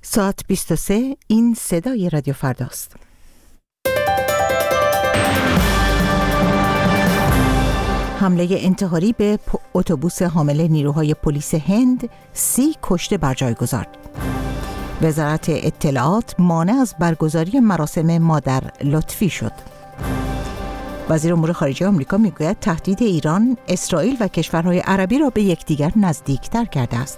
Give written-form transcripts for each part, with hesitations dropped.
ساعت 23 این صدای رادیو فرداست. حمله انتحاری به اتوبوس حامل نیروهای پلیس هند 30 کشته بر جای گذارد. وزارت اطلاعات مانع از برگزاری مراسم مادر لطفی شد. وزیر امور خارجه آمریکا میگوید تهدید ایران، اسرائیل و کشورهای عربی را به یکدیگر نزدیکتر کرده است.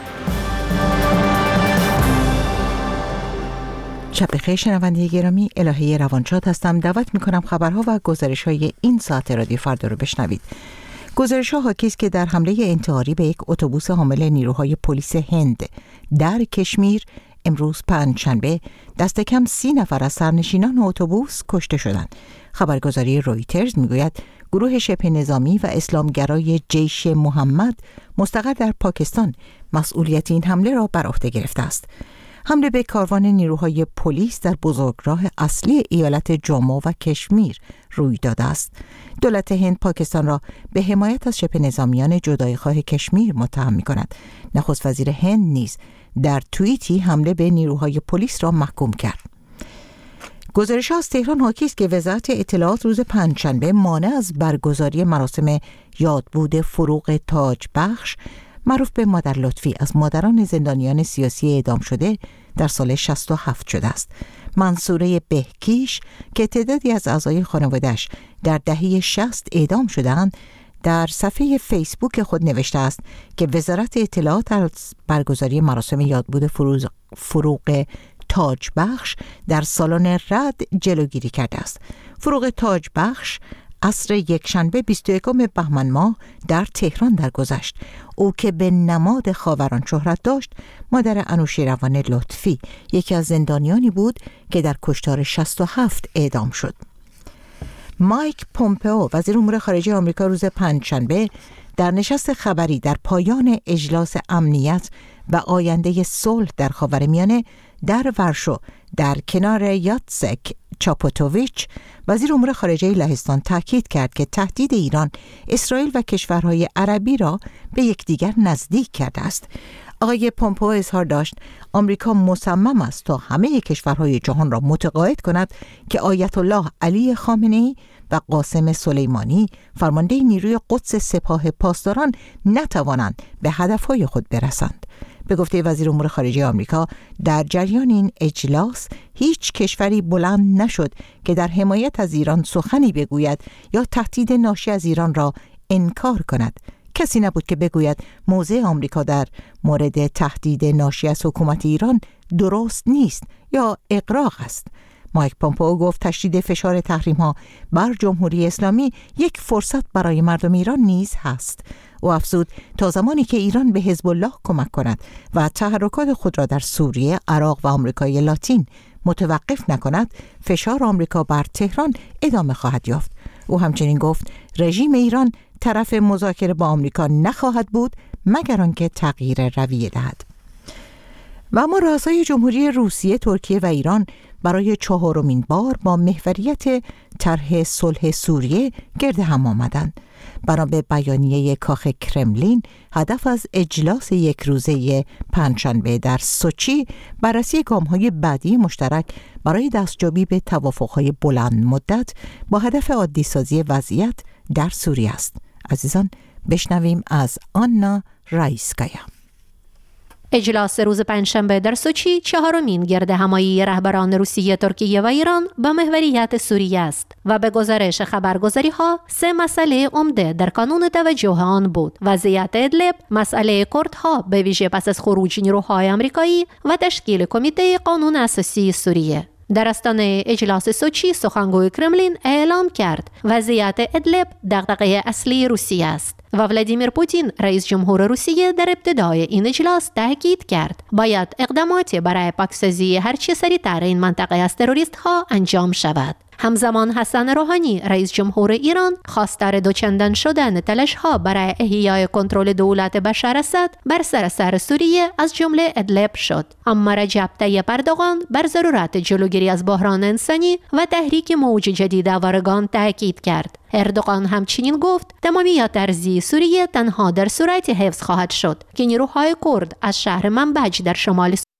شب بخیر شنونده گرامی، الهه روانشاد هستم. دعوت میکنم خبرها و گزارش‌های این ساعت رادیو فردا رو بشنوید. گزارش‌ها حاکی است که در حمله انتحاری به یک اتوبوس حامل نیروهای پلیس هند در کشمیر امروز پنجشنبه دست کم 30 نفر از سرنشینان اتوبوس کشته شدند. خبرگزاری رویترز میگوید گروه شبه نظامی و اسلامگرای جیش محمد مستقر در پاکستان مسئولیت این حمله را بر عهده گرفته است. حمله به کاروان نیروهای پلیس در بزرگراه اصلی ایالت جموں و کشمیر روی داده است. دولت هند پاکستان را به حمایت از شبه نظامیان جدایی‌خواه کشمیر متهم می‌کند. نخست وزیر هند نیز در توییتی حمله به نیروهای پلیس را محکوم کرد. گزارش از تهران حاکی است که وزارت اطلاعات روز پنجشنبه مانع از برگزاری مراسم یادبود فروغ تاج بخش معروف به مادر لطفی از مادران زندانیان سیاسی اعدام شده در سال 67 شده است. منصوره بهکیش که تعدادی از اعضای خانواده‌اش در دهه 60 اعدام شدند در صفحه فیسبوک خود نوشته است که وزارت اطلاعات از برگزاری مراسم یادبود فروغ تاج بخش در سالن رد جلوگیری کرده است. فروغ تاج بخش عصر یکشنبه 21 بهمن ماه در تهران درگذشت. او که به نماد خاوران شهرت داشت، مادر انوشیروان لطفی یکی از زندانیانی بود که در کشتار 67 اعدام شد. مایک پومپئو وزیر امور خارجه آمریکا روز پنجشنبه در نشست خبری در پایان اجلاس امنیت و آینده صلح در خاورمیانه در ورشو در کنار یاتسک چاپوتوویچ وزیر امور خارجه لهستان تاکید کرد که تهدید ایران، اسرائیل و کشورهای عربی را به یکدیگر نزدیک کرده است. آقای پومپئو اظهار داشت آمریکا مصمم است تا همه کشورهای جهان را متقاعد کند که آیت الله علی خامنه‌ای و قاسم سلیمانی فرمانده نیروی قدس سپاه پاسداران نتوانند به هدفهای خود برسند. به گفته وزیر امور خارجه آمریکا در جریان این اجلاس هیچ کشوری بلند نشد که در حمایت از ایران سخنی بگوید یا تهدید ناشی از ایران را انکار کند. کسی نبود که بگوید موضع آمریکا در مورد تهدید ناشی از حکومت ایران درست نیست یا اغراق است. مایک پومپئو گفت تشدید فشار تحریم‌ها بر جمهوری اسلامی یک فرصت برای مردم ایران نیز هست. او افزود تا زمانی که ایران به حزب الله کمک کند و تحرکات خود را در سوریه، عراق و آمریکای لاتین متوقف نکند، فشار آمریکا بر تهران ادامه خواهد یافت. او همچنین گفت رژیم ایران طرف مذاکره با آمریکا نخواهد بود مگر آنکه تغییر رویه دهد. و اما رؤسای جمهوری روسیه، ترکیه و ایران برای 4مین بار با محوریت طرح صلح سوریه گرد هم آمدند. بنا به بیانیه کاخ کرملین، هدف از اجلاس یک روزه پنجشنبه در سوچی بررسی گام‌های بعدی مشترک برای دستیابی به توافق‌های بلند مدت با هدف عادی‌سازی وضعیت در سوریه است. عزیزان بشنویم از آنا رایسکایا. اجلاس روز پنجشنبه در سوچی 4مین گرد همایی رهبران روسیه، ترکیه و ایران با محوریت سوریه است و به گزارش خبرگزاری‌ها 3 مسئله عمده در کانون توجه آن بود: وضعیت ادلب، مسئله کردها به ویژه پس از خروج نیروهای آمریکایی و تشکیل کمیته قانون اساسی سوریه. در آستانه اجلاس سوچی سخنگوی کرملین اعلام کرد وضعیت ادلب دغدغه اصلی روسیه است و ولادیمیر پوتین رئیس جمهور روسیه در ابتدای این اجلاس تاکید کرد باید اقداماتی برای پاکسازی هرچه سریعتر این منطقه از تروریست ها انجام شود. همزمان حسن روحانی رئیس جمهور ایران خواستار دوچندان شدن تلاش‌ها برای احیای کنترل دولت بشار اسد بر سراسر سوریه از جمله ادلب شد. اما رجب طیب اردوغان بر ضرورت جلوگیری از بحران انسانی و تحریک موج جدید آوارگان تاکید کرد. اردوغان همچنین گفت تمامیت ارضی سوریه تنها در صورت حفظ خواهد شد که نیروهای کرد از شهر منبج در شمال